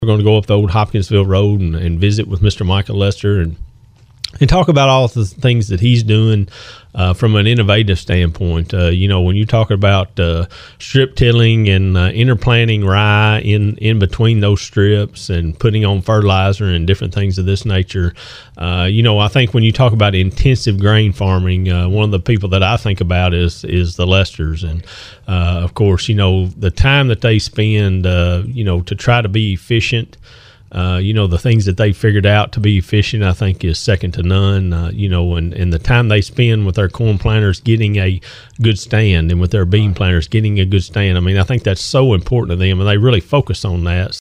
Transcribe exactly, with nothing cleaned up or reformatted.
We're going to go up the old Hopkinsville Road and, and visit with Mister Michael Lester and and talk about all the things that he's doing uh, from an innovative standpoint. Uh, you know, when you talk about uh, strip tilling and uh, interplanting rye in, in between those strips and putting on fertilizer and different things of this nature, uh, you know, I think when you talk about intensive grain farming, uh, one of the people that I think about is is the Lesters. And, uh, of course, you know, the time that they spend, uh, you know, to try to be efficient, Uh, you know, the things that they figured out to be efficient, I think, is second to none. Uh, you know, and, and the time they spend with their corn planters getting a good stand and with their bean planters getting a good stand. I mean, I think that's so important to them, and they really focus on that.